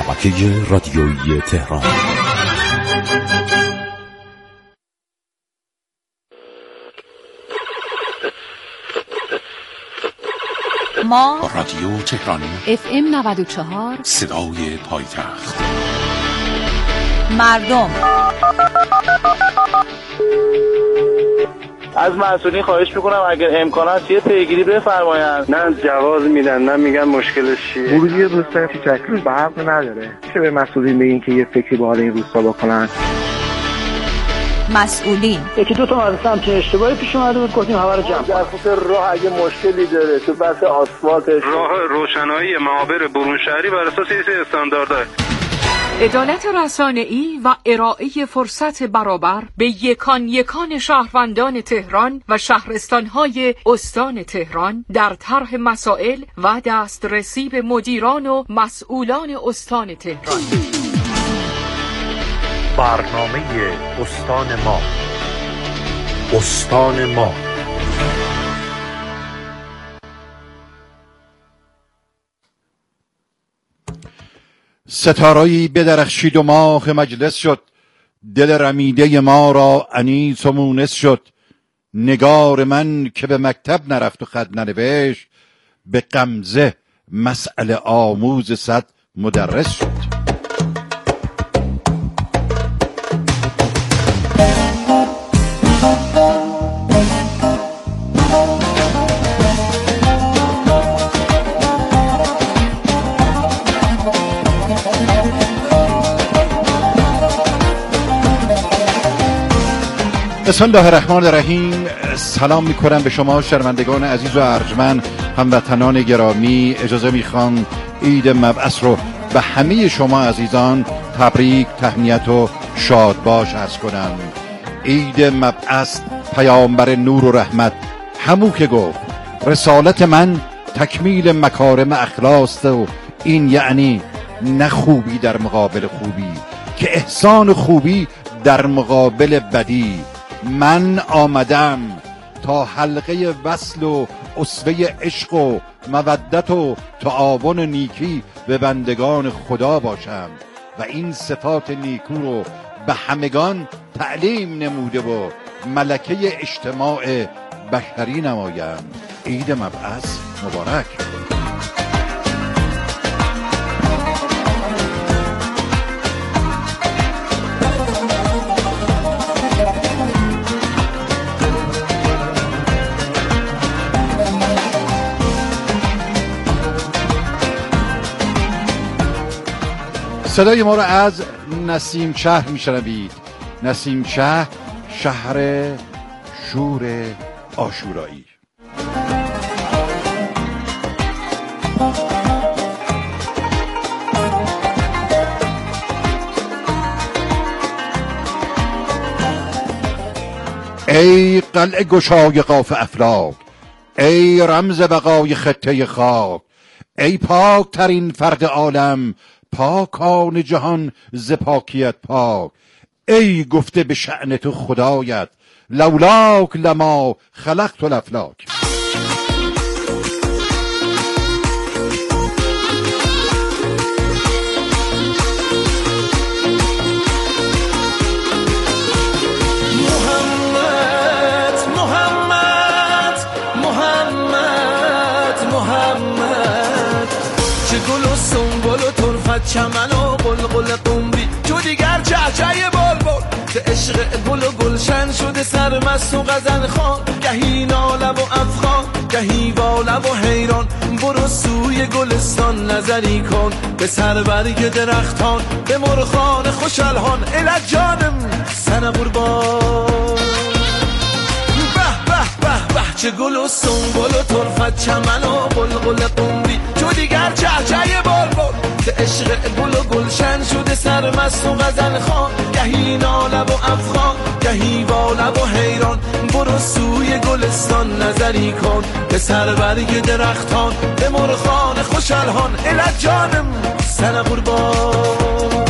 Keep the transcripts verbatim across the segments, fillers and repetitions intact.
شبکه رادیویی تهران. ما رادیو تهران اف ام نود و چهار صدای پایتخت. مردم از مسئولین خواهش میکنم اگر امکان هست یه پیگیری بفرمایند. نه جواز میدن نه میگن مشکلش چیه. ورودی روستا چکلوش برق نداره. چه به مسئولین بگین که یه فکری به حال این روستا بکنن. مسئولین یکی دو تا از سمت اشتباهی پیش اومده بود گفتیم همه رو جمع در خصوص راه اگه مشکلی داره تو بحث آسفالتش، راه روشنایی معابر برون شهری بر اساس یه استانداردها. عدالت رسانه‌ای و ارائه فرصت برابر به یکان یکان شهروندان تهران و شهرستان‌های استان تهران در طرح مسائل و دسترسی به مدیران و مسئولان استان تهران. برنامه استان ما. استان ما ستاره‌ای بدرخشید و ماه مجلس شد، دل رمیده ما را انیس و مونس شد. نگار من که به مکتب نرفت و خط ننوشت، به غمزه مسئله آموز صد مدرس شد. بسم الله الرحمن الرحیم. سلام میکنم به شما شنوندگان عزیز و ارجمند، هموطنان گرامی. اجازه میخوام عید مبعث رو به همه شما عزیزان تبریک، تهنیت و شادباش عرض کنم. عید مبعث پیامبر نور و رحمت همو که گفت رسالت من تکمیل مکارم اخلاص و این یعنی نه خوبی در مقابل خوبی، که احسان خوبی در مقابل بدی. من آمدم تا حلقه وصل و اسوه عشق و مودت و تعاون نیکی به بندگان خدا باشم و این صفات نیکو رو به همگان تعلیم نموده و ملکه اجتماع بشری نمایم. عید مبعث مبارک. صدای ما رو از نسیم شهر میشنوید. نسیم شهر، شهر شور عاشورایی. ای قلعه گشای قاف افلاک، ای رمز بقای خطه خاک، ای پاک ترین فرد عالم، پاکان جهان ز پاکیت پاک. ای گفته به شأن تو خدایت، لولاک لما خلقت الافلاک. محمد محمد محمد محمد، چه گل و سنبل و طرفت چمن و قلقل قنبی، تو دیگر چهچه بلبل ز عشق گل و گلشن شده سرمست و غزل خوان، گهی ناله و افغان گهی واله و حیران. برو سوی گلستان نظری کن به سربرگ درختان، به مرغان خوش الحان الک جانم سن قربان. به به به به چه گل و سنبل و طرفت چمن و قلقل قنبی، تو دیگر چهچه بلبل ز عشق گل و گلشن شده سرمست و غزل خوان، گهی ناله و افغان گهی واله و حیران. برو سوی گلستان نظری کن به سربرگ درختان، به مرغان خوش الحان الک جانم سن قربان.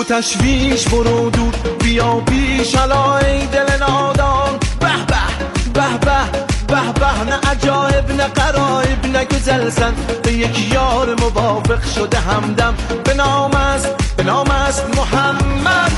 تشویش برو دور بیا پیش الا ای دل نادان به به به به به به نه عجایب نه قرایب نه گزلزن به یک یار موافق شده همدم به نام است به نام است محمد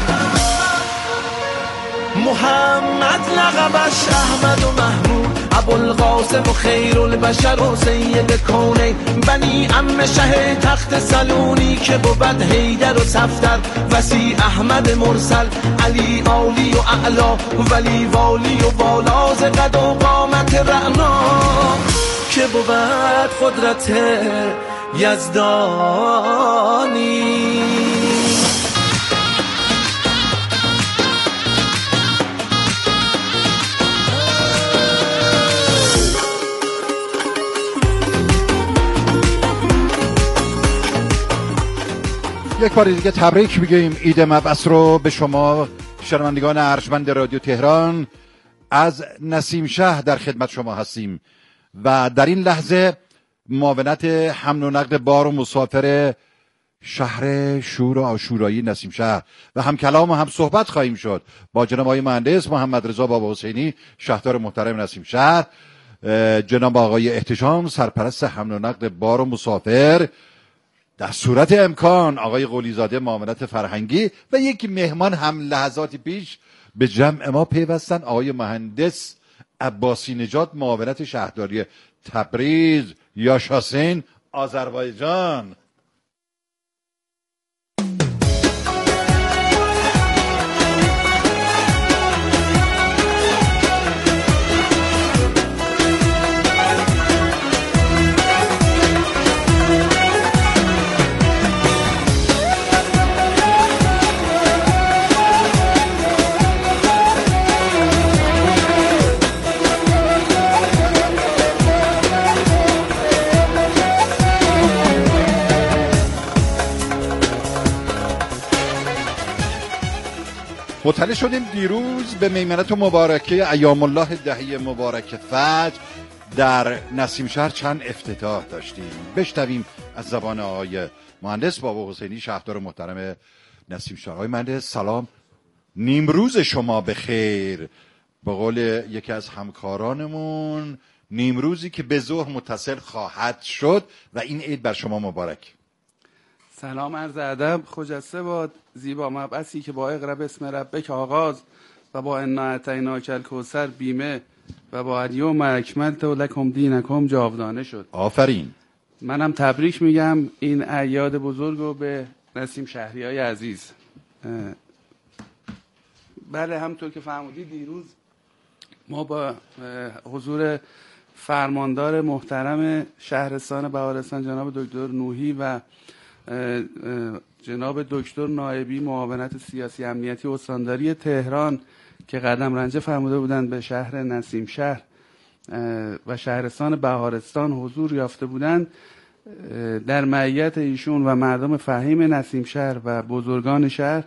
محمد لقبش احمد و محمود ابوالقاسم و خیر البشر و سید کونین بنی عم شه تخت سلونی که بود حیدر و صفدر وسی احمد مرسل علی عالی و اعلا ولی والی و والا ز قد و قامت رعنا که بود قدرت یزدانی. یک بار دیگه تبریک میگیم عید مبعث رو به شما شنوندگان ارجمند رادیو تهران. از نسیم شهر در خدمت شما هستیم و در این لحظه معاونت حمل و نقل بار و مسافر شهر شور و عاشورایی نسیم شهر و هم کلام و هم صحبت خواهیم شد با جناب آقای مهندس محمد رضا بابا حسینی شهردار محترم نسیم شهر، جناب آقای احتشام سرپرست حمل و نقل بار و مسافر، در صورت امکان آقای قلیزاده معاونت فرهنگی و یک مهمان هم لحظاتی پیش به جمع ما پیوستن، آقای مهندس عباسی نژاد معاونت شهرداری تبریز یا شاسین آذربایجان. مطلع شدیم دیروز به میمنت و مبارکه ایام الله دهی مبارک فجر در نسیم شهر چند افتتاح داشتیم. بشنویم از زبان آقای مهندس بابا حسینی شهردار محترم نسیم شهر. آقای مهندس سلام، نیمروز شما بخیر. به قول یکی از همکارانمون نیمروزی که به ظهر متصل خواهد شد و این عید بر شما مبارک. سلام عرض ادب، خجسته باد زیبا مبعثی که با اقرا بسم ربک آغاز و با انا اعطیناک الکوثر بیمه و با الیوم اکملت لکم دینکم جاودانه شد. آفرین. منم تبریک میگم این اعیاد بزرگ رو به نسیم شهریای عزیز. بله همونطور که فرمودید دیروز ما با حضور فرماندار محترم شهرستان بهارستان جناب دکتر نوحی و جناب دکتر نائبی معاونت سیاسی امنیتی استانداری تهران که قدم رنجه فرموده بودند به شهر نسیم شهر و شهرستان بهارستان حضور یافته بودند، در معیت ایشون و مردم فهیم نسیم شهر و بزرگان شهر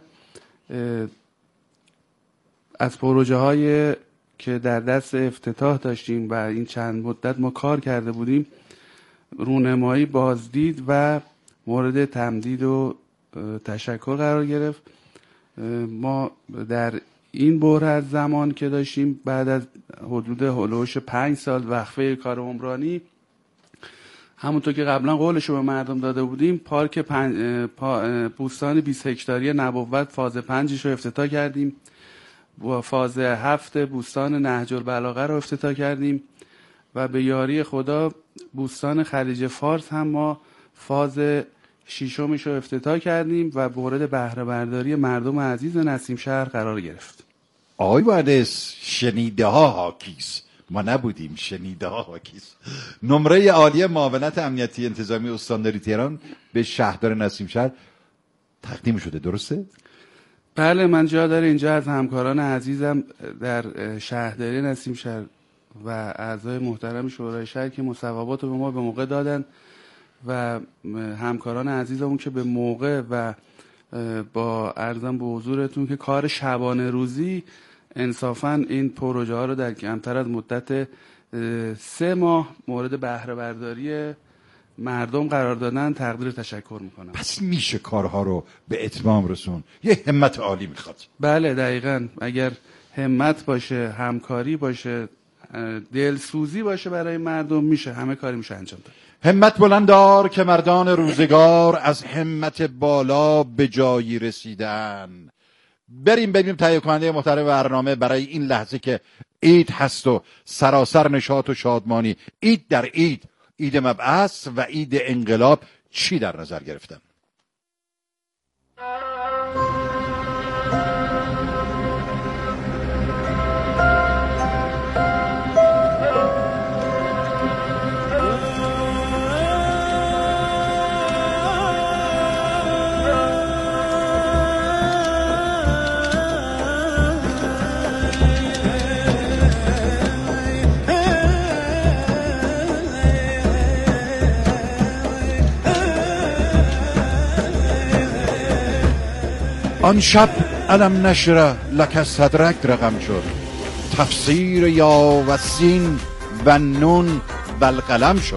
از پروژه های که در دست افتتاح داشتیم و این چند مدت ما کار کرده بودیم رونمایی، بازدید و مورد تمدید و تشکر قرار گرفت. ما در این بحران از زمان که داشتیم بعد از حدود هلوش پنج سال وقفه کار عمرانی، همونطور که قبلا قولش رو به مردم داده بودیم، پارک پن... پا... بوستان بیست هکتاری نبوت فاز پنجش رو افتتاح کردیم و فاز هفت بوستان نهج البلاغه رو افتتاح کردیم و به یاری خدا بوستان خلیج فارس هم ما فاز شیشمش رو افتتاح کردیم و مورد بهره برداری مردم عزیز نسیم شهر قرار گرفت. آقای مهندس شنیده ها حاکیست، ما نبودیم، شنیده ها حاکیست. نمره عالی معاونت امنیتی انتظامی استانداری تهران به شهردار نسیم شهر تقدیم شده، درسته؟ بله، من جا داره اینجا از همکاران عزیزم در شهرداری نسیم شهر و اعضای محترم شورای شهر که مصوبات رو به ما به موقع دادن و همکاران عزیزمون که به موقع و با عرضم به حضورتون که کار شبانه روزی انصافاً این پروژه ها رو در کمتر از مدت سه ماه مورد بهره برداری مردم قرار دادن تقدیر تشکر میکنم. پس میشه کارها رو به اتمام رسون. یه همت عالی میخواد. بله دقیقاً. اگر همت باشه، همکاری باشه، دلسوزی باشه برای مردم، میشه همه کاری میشه انجام داد. همت بلندار که مردان روزگار از همت بالا به جایی رسیدن. بریم ببینیم تهیه کننده محترم برنامه برای این لحظه که عید هست و سراسر نشاط و شادمانی، عید در عید، عید مبعث و عید انقلاب، چی در نظر گرفتن؟ آن شب علم نشره لک صدرک رقم شد، تفسیر یا و سین و نون و القلم شد.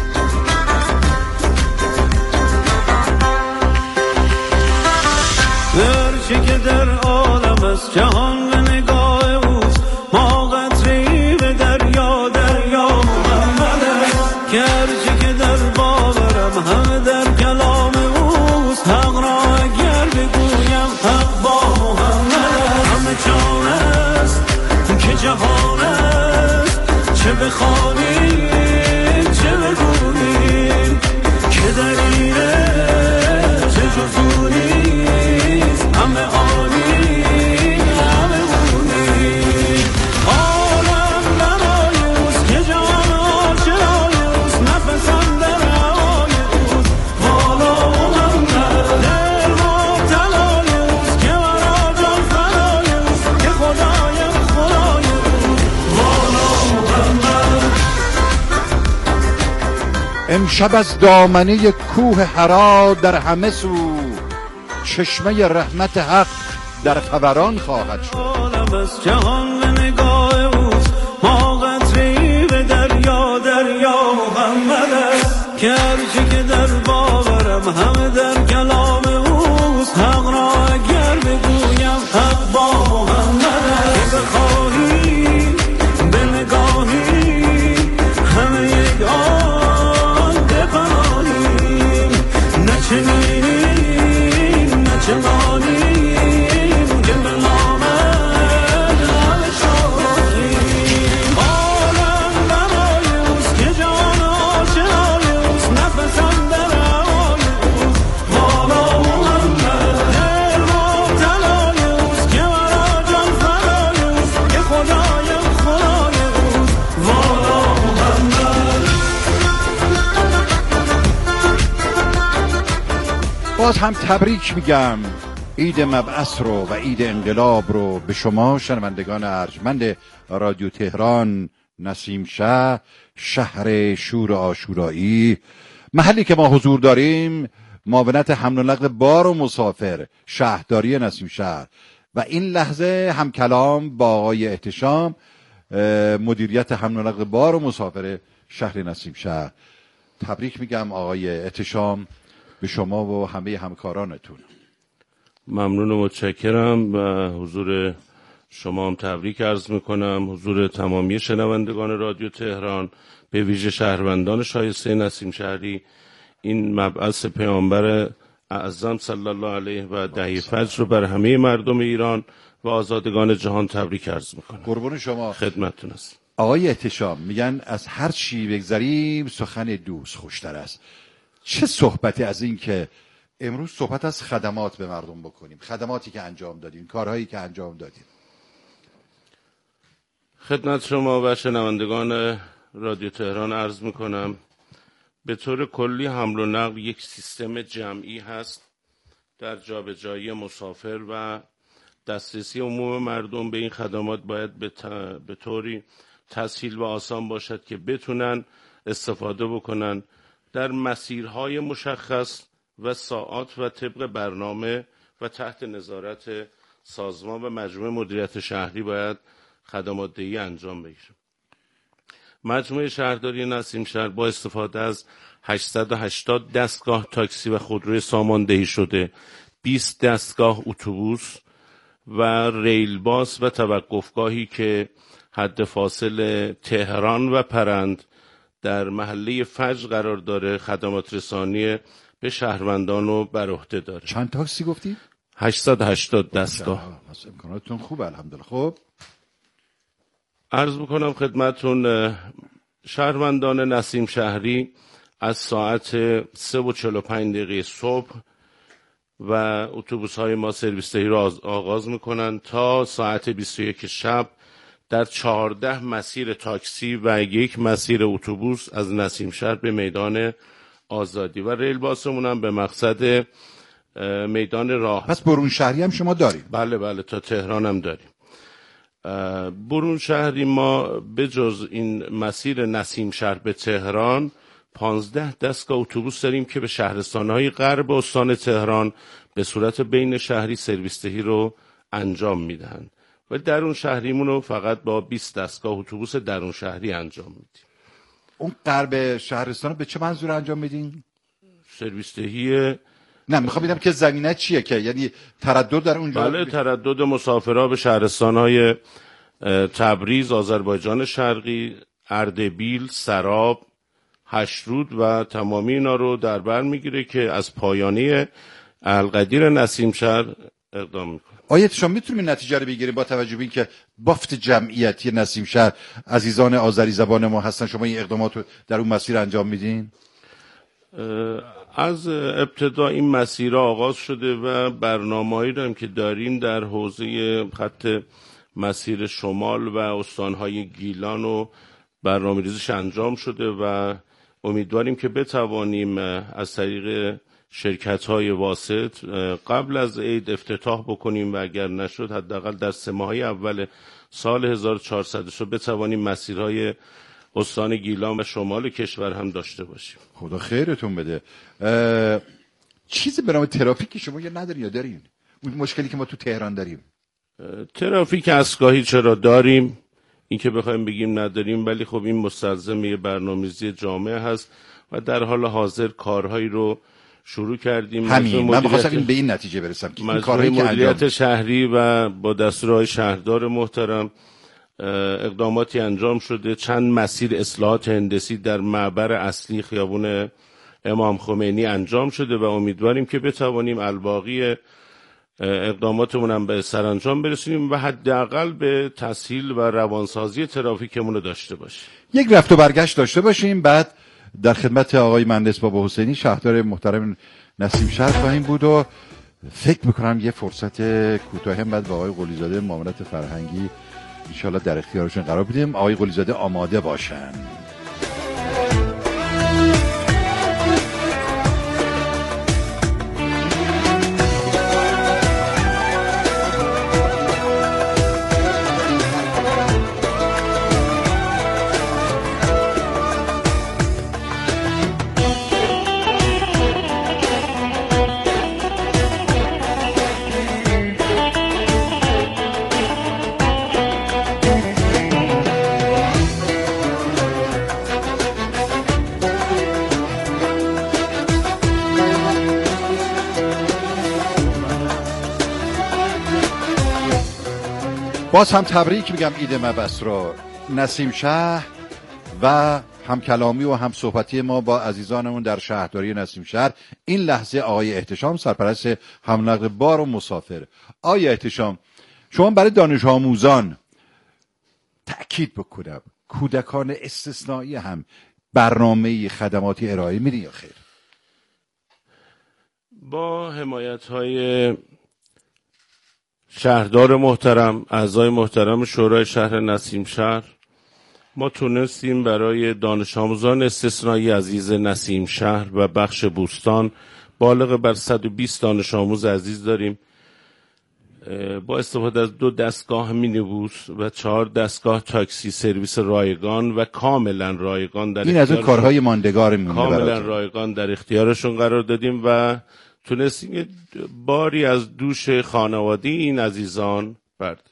هرچی که در عالم است جهان به نگاه اوست، ما قطره‌ای به دریا دریا محمد است، که هرچی که در باورم همه در کلام اوست، حق را اگر بگویم حق با محمد است. همه جان است که جهان است، چه بخوانید چه بگویید، که دلیله چه جز نیست، همه عالی همه بونی. عالم برای اوست که جان آشنای اوست، نفسم در هوای اوست، والا محمد دل مبتلای اوست، که مرا جان فدای اوست، که خدای خدای اوست، والا محمد. امشب از دامنه کوه حرا در همه سو، چشمه رحمت حق در فوران خواهد شد. عالم از جهان به نگاه اوست، ما قطره‌ای به دریا دریا محمد است، که هرچی که در باورم همه در کلام اوست، حق را اگر بگویم حق با محمد است. که بخواهی به نگاهی همه یک آن بپناهیم، نه چنینیم نه چنانیم، که به نامد همه شاهیم. عالم برای اوست که جان آشنای اوست، نفسم در هوای اوست، والا محمد دل مبتلای اوست، که مرا جان فدای اوست، که خدای خدای اوست، والا محمد. باز هم تبریک میگم عید مبعث رو و عید انقلاب رو به شما شنوندگان ارجمند رادیو تهران، نسیم شه، شهر شور عاشورایی، محلی که ما حضور داریم، معاونت حمل و نقل بار و مسافر شهرداری نسیم شهر و این لحظه هم کلام با آقای احتشام، مدیریت حمل و نقل بار و مسافر شهر نسیم شهر. تبریک میگم آقای احتشام به شما و همه همکارانتون. ممنون و متشکرم و حضور شما هم تبریک عرض میکنم، حضور تمامی شنوندگان رادیو تهران، به ویژه شهروندان شایسته نسیم شهری. این مبعث پیامبر اعظم صلی الله علیه و دهی فجر رو بر همه مردم ایران و آزادگان جهان تبریک عرض میکنم. قربون شما، خدمتتون است. آقای احتشام میگن از هر چی بگذریم سخن دوست خوشتر است. چه صحبتی از این که امروز صحبت از خدمات به مردم بکنیم، خدماتی که انجام دادیم، کارهایی که انجام دادیم. خدمت شما و شنوندگان رادیو تهران عرض میکنم به طور کلی حمل و نقل یک سیستم جمعی هست در جابجایی مسافر و دسترسی عموم مردم به این خدمات باید به, ت... به طوری تسهیل و آسان باشد که بتونن استفاده بکنن در مسیرهای مشخص و ساعات و طبق برنامه و تحت نظارت سازمان و مجموعه مدیریت شهری باید خدمات دهی انجام بگیره. مجموعه شهرداری نسیم شهر با استفاده از هشتصد و هشتاد دستگاه تاکسی و خودروی ساماندهی شده، بیست دستگاه اتوبوس و ریل باس و توقفگاهی که حد فاصل تهران و پرند در محله فجر قرار داره خدمات رسانی به شهروندان رو بر عهده داره. چند تاکسی گفتی؟ هشتصد و هشتاد دستگاه. پس امکاناتتون خوبه الحمدلله. خب عرض بکنم خدمتون شهروندان نسیم شهری از ساعت سه و چهل و پنج دقیقه صبح و اتوبوس های ما سرویس دهی را آغاز میکنن تا ساعت بیست و یک شب در چهارده مسیر تاکسی و یک مسیر اتوبوس از نسیم شهر به میدان آزادی و ریل باسمون هم به مقصد میدان راه. پس برون شهری هم شما داریم؟ بله بله تا تهران هم داریم. برون شهری ما به جز این مسیر نسیم شهر به تهران پانزده دستگاه اتوبوس داریم که به شهرستان‌های غرب استان تهران به صورت بین شهری سرویس دهی رو انجام میدن و درون شهریمون رو فقط با بیست دستگاه اتوبوس درون شهری انجام میدیم. اون غرب شهرستان رو به چه منظور انجام میدین؟ سرویس دهی نه میخوام ببینم که زمینه چیه که یعنی تردد در اونجا؟ بله تردد مسافرها به شهرستان‌های تبریز، آذربایجان شرقی، اردبیل، سراب، هشرود و تمامی اینا رو در بر میگیره که از پایانه القدیر نسیم شهر اقدام میکنه. آیا شما میتونید نتیجه رو بگیرید با توجه به اینکه بافت جمعیتی نسیم شهر عزیزان آذری زبان ما هستن، شما این اقدامات رو در اون مسیر انجام میدین؟ از ابتدا این مسیر آغاز شده و برنامه‌هایی رو هم که داریم در حوزه خط مسیر شمال و استانهای گیلان و برنامه‌ریزیش انجام شده و امیدواریم که بتوانیم از طریق شرکت‌های واسط قبل از عید افتتاح بکنیم و اگر نشد حداقل در سه ماهه اول سال هزار و چهارصد شو بتوانیم مسیرهای استان گیلان و شمال کشور هم داشته باشیم. خدا خیرتون بده. چیزی به نام ترافیک شما یا ندارین یا دارین؟ اون مشکلی که ما تو تهران داریم. ترافیک اسکاهی چرا داریم؟ این که بخوایم بگیم نداریم، ولی خب این مستلزم یه برنامه‌ریزی جامع هست و در حال حاضر کارهایی رو شروع کردیم. همین من بخواستم به این نتیجه برسم که این کارهایی که مدیریت شهری و با دستورهای شهردار محترم اقداماتی انجام شده. چند مسیر اصلاحات هندسی در معبر اصلی خیابون امام خمینی انجام شده و امیدواریم که بتوانیم الباقی اقداماتمون هم به سرانجام برسونیم و حداقل به تسهیل و روانسازی ترافیکمون رو داشته باشیم. یک رفت و برگشت داشته باشیم، بعد در خدمت آقای مهندس بابا حسینی شهردار محترم نسیم شهر خواهیم بود و فکر میکنم یه فرصت کوتاهی هم بعد با آقای قلیزاده معاونت فرهنگی انشالله در اختیارشون قرار بدیم. آقای قلیزاده آماده باشن. باز هم تبریک میگم عید مبعث رو. نسیم شهر و هم کلامی و هم صحبتی ما با عزیزانمون در شهرداری نسیم شهر این لحظه آقای احتشام سرپرست حمل نقل بار و مسافر. آقای احتشام شما برای دانش آموزان تأکید بکنم کودکان استثنایی هم برنامه خدماتی ارائه میدین یا خیر؟ با حمایت های شهردار محترم، اعضای محترم شورای شهر نسیم شهر، ما تونستیم برای دانش آموزان استثنایی عزیز نسیم شهر و بخش بوستان بالغ بر صد و بیست دانش آموز عزیز داریم. با استفاده از دو دستگاه مینیبوس و چهار دستگاه تاکسی سرویس رایگان و کاملا رایگان در این از اون کارهای ماندگار میمونه کاملا رایگان در اختیارشون قرار دادیم و تونستیم باری از دوش خانواده این عزیزان برداریم.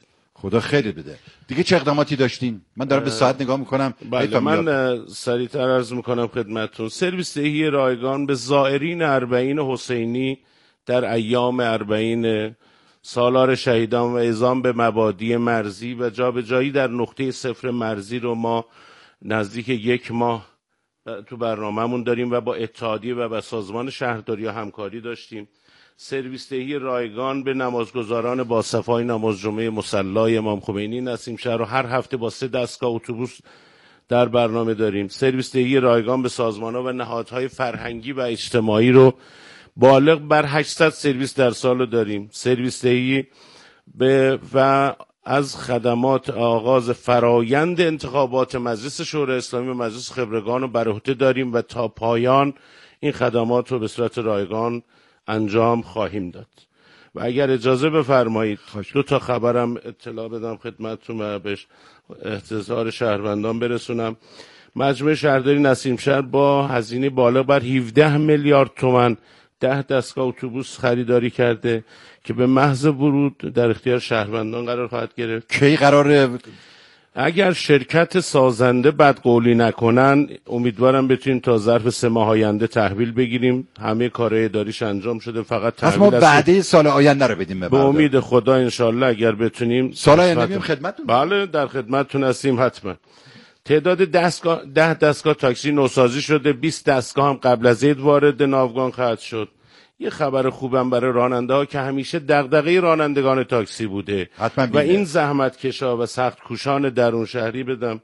خدا خیلی بده. دیگه چه اقداماتی داشتین؟ من دارم به ساعت نگاه میکنم. بله من سریعتر عرض میکنم خدمتتون. سرویس دهی رایگان به زائرین اربعین حسینی در ایام اربعین سالار شهیدان و اعزام به مبادی مرزی و جابجایی در نقطه صفر مرزی رو ما نزدیک یک ماه تو برنامه‌مون داریم و با اتحادیه و با سازمان شهرداری همکاری داشتیم. سرویس دهی رایگان به نمازگزاران با صفای نماز جمعه مصلی امام خمینی نسیم شهر رو هر هفته با سه دستگاه اتوبوس در برنامه داریم. سرویس دهی رایگان به سازمان‌ها و نهادهای فرهنگی و اجتماعی رو بالغ بر هشتصد سرویس در سال داریم. سرویس دهی به و از خدمات آغاز فرایند انتخابات مجلس شورای اسلامی و مجلس خبرگان رو بر عهده داریم و تا پایان این خدمات رو به صورت رایگان انجام خواهیم داد. و اگر اجازه بفرمایید دو تا خبرم اطلاع بدم خدمتتون و به احتضار شهروندان برسونم. مجمع شهرداری نسیم شهر با هزینه بالغ بر هفده میلیارد تومان ده دستگاه اتوبوس خریداری کرده که به محض ورود در اختیار شهروندان قرار خواهد گرفت. کی قراره؟ اگر شرکت سازنده بدقولی نکنن امیدوارم بتونیم تا ظرف سه ماه آینده تحویل بگیریم. همه کارهای اداریش انجام شده، فقط تحویل ما وعده سال آینده رو بدیم. به امید خدا انشالله اگر بتونیم سال آینده میام خدمتتون. بله در خدمتتون هستیم حتما. تعداد دستگاه ده دستگاه تاکسی نوسازی شده، بیست دستگاه هم قبل از عید وارد ناوگان خواهد شد. یه خبر خوبم برای راننده ها که همیشه دغدغه رانندگان تاکسی بوده و این زحمت کشا و سخت کوشان درون شهری بدم.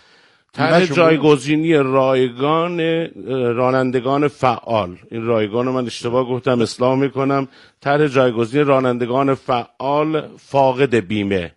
طرح جایگزینی رایگان رانندگان فعال، این رایگان رو من اشتباه گفتم اصلاح میکنم، طرح جایگزینی رانندگان فعال فاقد بیمه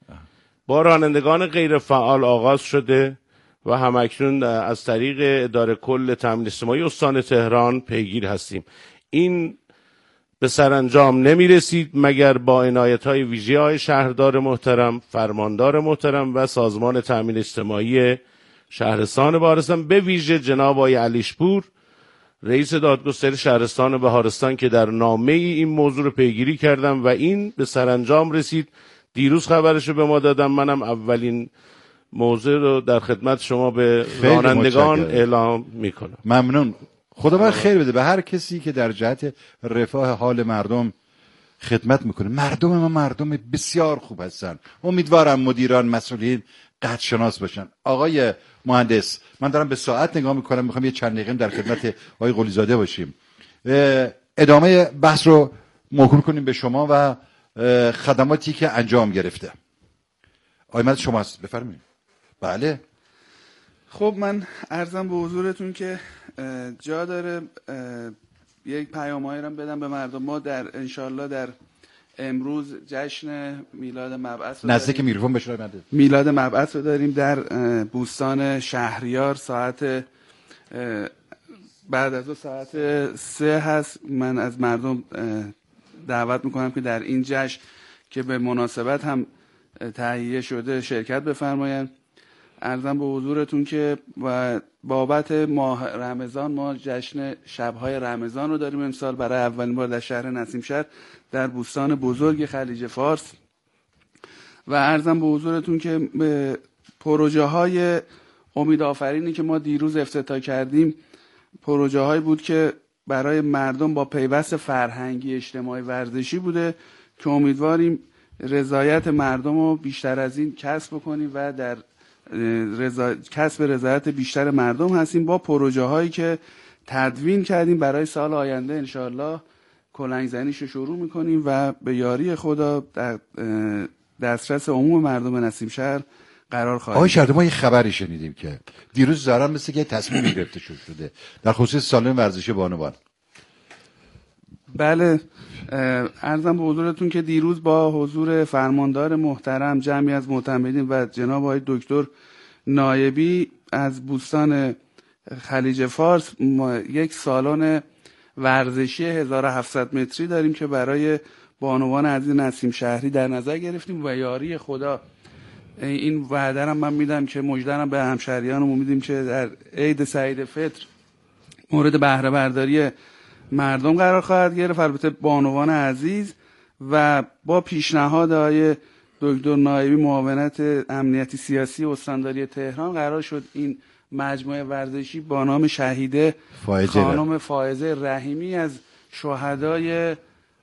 با رانندگان غیر فعال آغاز شده و همکنون از طریق اداره کل تامین اجتماعی استان تهران پیگیر هستیم. این به سرانجام نمی رسید مگر با عنایت‌های ویژه‌های شهردار محترم، فرماندار محترم و سازمان تامین اجتماعی شهرستان بهارستان، به ویژه جناب آقای علیشپور رئیس دادگستری شهرستان بهارستان که در نامه ای این موضوع رو پیگیری کردم و این به سرانجام رسید. دیروز خبرش رو به ما دادم. منم اولین موضوع رو در خدمت شما به رانندگان اعلام میکنم. ممنون. خدا باید خیر بده به هر کسی که در جهت رفاه حال مردم خدمت میکنه. مردم ما مردم بسیار خوب هستن. امیدوارم مدیران مسئولین قدرشناس باشن. آقای مهندس من دارم به ساعت نگاه میکنم، میخوام یه چند دقیقه در خدمت آقای قلیزاده باشیم. ادامه بحث رو موکول کنیم به شما و خدماتی که انجام گرفته. آقای شما هست بفرمایید. بله خب من عرضم به حضورتون که جا داره یک پیام‌هایی رو بدم به مردم. ما در انشالله در امروز جشن میلاد مبعث نزدیک میکروفون بشه میلاد مبعث رو داریم در بوستان شهریار. ساعت بعد از دو ساعت سه هست. من از مردم دعوت میکنم که در این جشن که به مناسبت هم تهیه شده شرکت بفرمایند. عرضم به حضورتون که و بابت ماه رمضان ما جشن شب‌های رمضان رو داریم امسال برای اولین بار در شهر نسیم شهر در بوستان بزرگ خلیج فارس. و عرضم به حضورتون که پروژه های امید آفرینی که ما دیروز افتتاح کردیم پروژه هایی بود که برای مردم با پیوست فرهنگی اجتماعی ورزشی بوده که امیدواریم رضایت مردم رو بیشتر از این کسب بکنیم و در رضا... کسب رضایت بیشتر مردم هستیم با پروژه هایی که تدوین کردیم برای سال آینده. انشاءالله کلنگ زنیش رو شروع میکنیم و به یاری خدا در دسترس عموم مردم نسیم شهر قرار خواهیم. آقای شهردار ما یه خبری شنیدیم که دیروز زاران مثل که تصمیم گرفته شده در خصوص سالن ورزشی بانوان. بله عرضم به حضورتون که دیروز با حضور فرماندار محترم جمعی از معتمدین و جناب آقای دکتر نایبی از بوستان خلیج فارس ما یک سالن ورزشی هزار و هفتصد متری داریم که برای بانوان عزیز نسیم شهری در نظر گرفتیم و یاری خدا این وعده رو من میدم که مژده‌ام به همشهریانم میدیم که در عید سعید فطر مورد بهره برداری مردم قرار خواهد گرفت، البته بانوان عزیز، و با پیشنهاد آقای دکتر نایبی معاونت امنیتی سیاسی استانداری تهران قرار شد این مجموعه ورزشی با نام شهیده خانم فائزه رحیمی از شهدای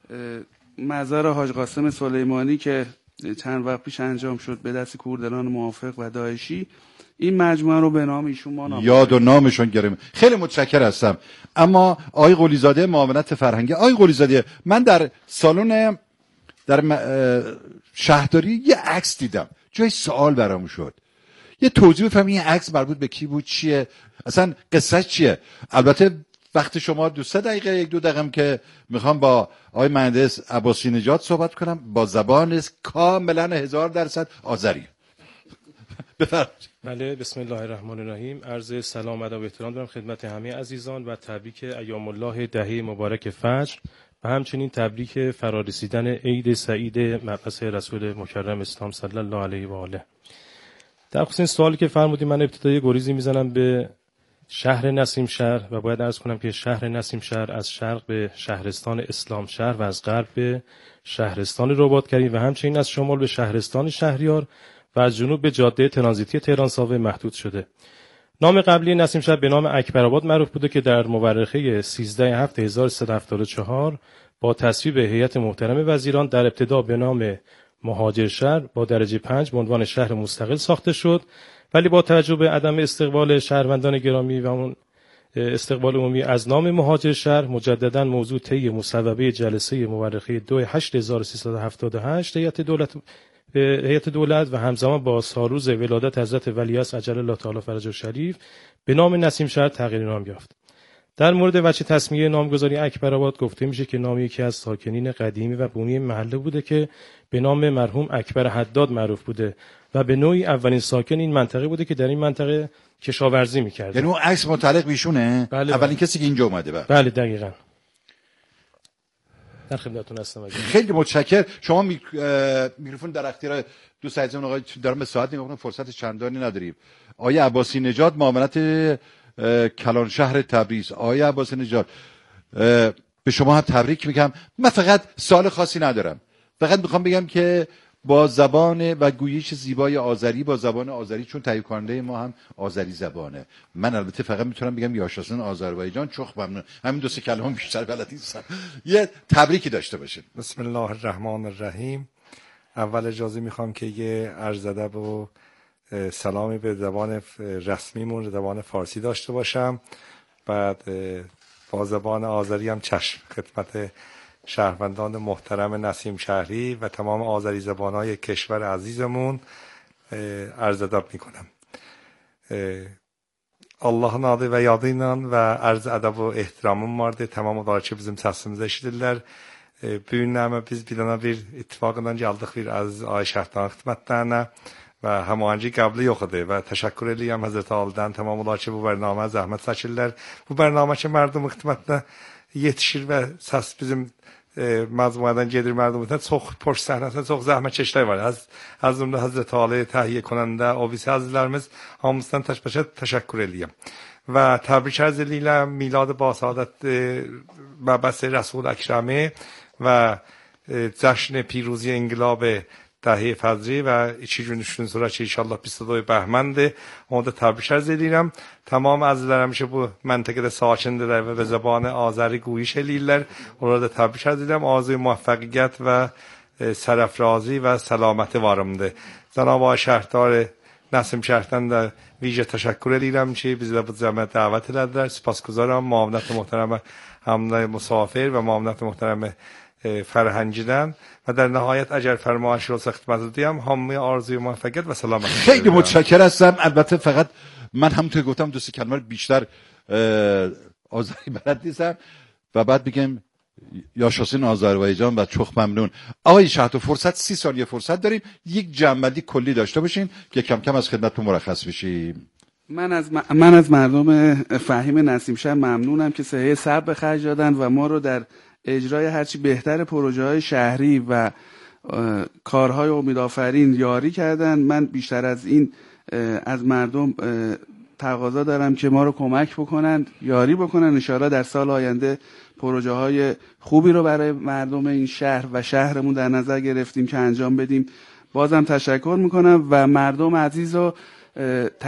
مزار حاج قاسم سلیمانی که چند وقت پیش انجام شد به دست کوردلان موافق و داعشی، این مجموعه رو به نام ایشون ما نام یاد و نامشون گرفتیم. خیلی متشکر هستم. اما آقای قلیزاده معاونت فرهنگی، آقای قلیزاده، من در سالن در شهرداری یه عکس دیدم، جای سوال برام شد، یه توضیح بفرمایید این عکس مربوط به کی بود، چیه، اصلا قصه چیه؟ البته وقت شما دو سه دقیقه یک دو دقیقه که میخوام با آقای مهندس عباسی نژاد صحبت کنم با زبان کاملا هزار درصد آذری. بفرمایید. بله، بسم الله الرحمن الرحیم. عرض سلام ادب و احترام دارم خدمت همه عزیزان و تبریک ایام الله دهه مبارک فجر و همچنین تبریک فرارسیدن عید سعید مبعث رسول مکرم اسلام صلی الله علیه و آله. در خصوص این سوالی که فرمودید، من ابتدای گریزی میزنم به شهر نسیم شهر و باید عرض کنم که شهر نسیم شهر از شرق به شهرستان اسلام شهر و از غرب به شهرستان رباط کریم و همچنین از شمال به شهرستان شهریار و از جنوب به جاده ترانزیتی تهران ساوه محدود شده. نام قبلی نسیم شهر به نام اکبرآباد معروف بوده که در مورخه سیزده هفت هزار و سیصد و هفتاد و چهار با تصویب هیئت محترم وزیران در ابتدا به نام مهاجر شهر با درجه پنج به عنوان شهر مستقل ساخته شد، ولی با توجه به عدم استقبال شهروندان گرامی و اون استقبال عمومی از نام مهاجر شهر مجددا موضوع طی مصوبه جلسه مورخه دو هشت هزار و سیصد و هفتاد و هشت هیئت دولت هیئت دولت و همزمان با سالروز ولادت حضرت ولیعصر عجل الله تعالی فرجه شریف به نام نسیم شهر تغییر نام یافت. در مورد وجه تسمیه نامگذاری اکبرآباد گفته میشه که نام یکی از ساکنین قدیمی و بومی محله بوده که به نام مرحوم اکبر حداد معروف بوده و به نوعی اولین ساکن این منطقه بوده که در این منطقه کشاورزی می‌کرد. یعنی اون عکس متعلق بهشونه؟ بله اولین بله. کسی که اینجا اومده. بله, بله دقیقاً. در خدمتتون هستم. خیلی متشکرم. شما میکروفون در اختیار دوست عزیزم آقای دارم به ساعت نگاه کنم، فرصت چندانی نداریم. آقای عباسی نژاد معاونت کلان شهر تبریز. آقای عباسی نژاد به شما هم تبریک میگم. من فقط سوال خاصی ندارم، فقط میخوام بگم که با زبان و گویش زیبای آذری، با زبان آذری، چون تهیه کننده ما هم آذری زبانه، من البته فقط میتونم بگم یاشاسن آذربایجان چخ ممنون، همین دو سه کلمه بیشتر بلد نیستم. یه تبریکی داشته باشید. بسم الله الرحمن الرحیم. اول اجازه میخوام که یه عرض ادب و سلامی به زبان رسمیمون زبان فارسی داشته باشم، بعد با زبان آذری هم چشم خدمت شهروندان محترم نسیم شهری و تمام آذری زبانهای کشور عزیزمون عرض ادب میکنم. Allah'ın adı ve yadıyla ve arz edeb ve ehtiramım vardı. Tamam olarak ki bizim sesimizi eşidirler. Bu günləmə biz bir dənə bir ittifaqından gəldik bir aziz Ayşə Şəhidlərin xidmətlərinə və həmahangi qəbli yox idi və təşəkkür edirəm Həzrət Alidən tamam olaraq ki bu bərnamə zəhmət çəkirlər. Bu bərnamə ki mərdum xidmətinə yetişir və səs bizim e, məcmuədən gedir mərdumiyyətə çox poş səhnəsində çox zəhmətkeşlər var. Az az cümlə Həzrət Ali təhiyyə konəndə o biz əzizlərimiz hamımızdan təşbəşə təşəkkür edirəm. Və təbrik arz edirəm milad basadət məbəs Rəsul Əkrəmi و جشن پیروزی انقلاب دهه فجری و iki gün üç gün sonra ki inşallah بیست و دو بهمنده onu da tebrik arz edirəm. Tamam əzizlərim ki bu məntəqədə sakindirlər və zəbanı Azəri guyuş eləyirlər. Onlara da tebrik arz edirəm. Arzuy muvaffəqiyyət və sərəfrazi və səlaməti varımdır. Cənab Ağay Şəhrdar Nəsim Şəhərdən də vicə təşəkkür edirəm ki bizlə bu cəmiyyət dəvət elədilər. Sipasgüzaram müavinət محترم حمله مسافر و معاونت محترم فرهنگیدن و در نهایت اگر فرمایش رو خدمت دیم همه آرزوی موفقیت و سلامت. خیلی متشکرم هستم. البته فقط من هم تو گفتم دو سه کلمه بیشتر آذری بلد نیستم و بعد بگم یاشاسین آذربایجان و چخ ممنون. آقای شهدو فرصت سی ثانیه فرصت داریم یک جمع‌بندی کلی داشته باشین که کم کم از خدمتتون مرخص بشیم. من از من از مردم فهیم نسیم شهر ممنونم که سعی صبر به خرج دادن و ما رو در اجرای هرچی بهتر پروژه‌های شهری و کارهای امیدآفرین یاری کردن. من بیشتر از این از مردم تقاضا دارم که ما رو کمک بکنن، یاری بکنن. ان شاءالله در سال آینده پروژه‌های خوبی رو برای مردم این شهر و شهرمون در نظر گرفتیم که انجام بدیم. بازم تشکر میکنم و مردم عزیز رو